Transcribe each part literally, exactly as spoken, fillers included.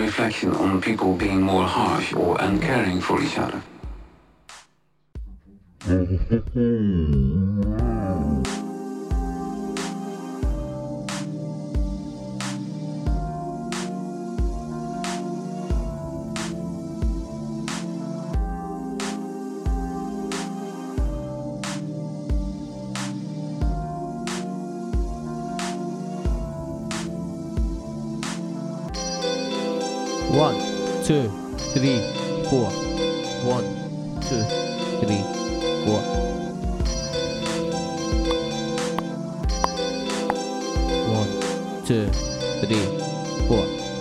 reflection on people being more harsh or uncaring for each other. One, two, three, four. One, two, three, four. One, two, three, four.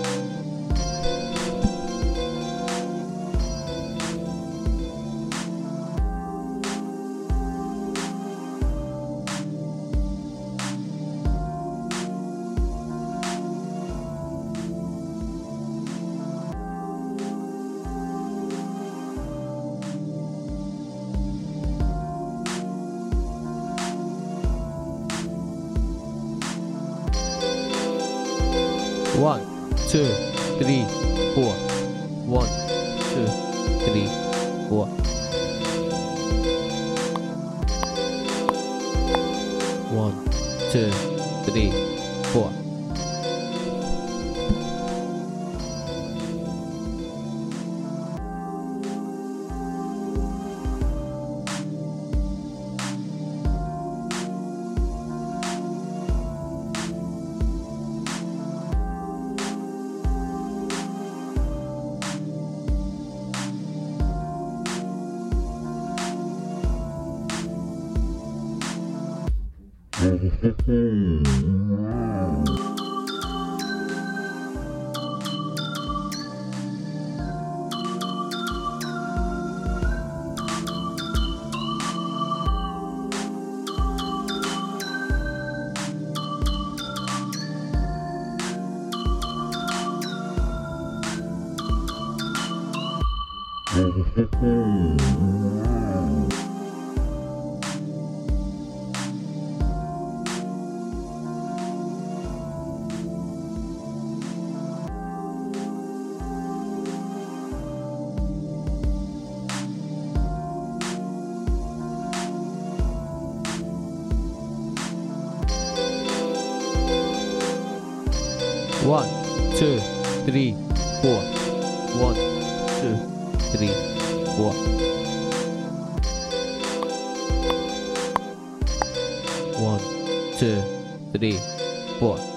One, two, three, four. One, two, three, four. One, two, three, four. One, two, three, four. One, two, three, four. One, two, three, four.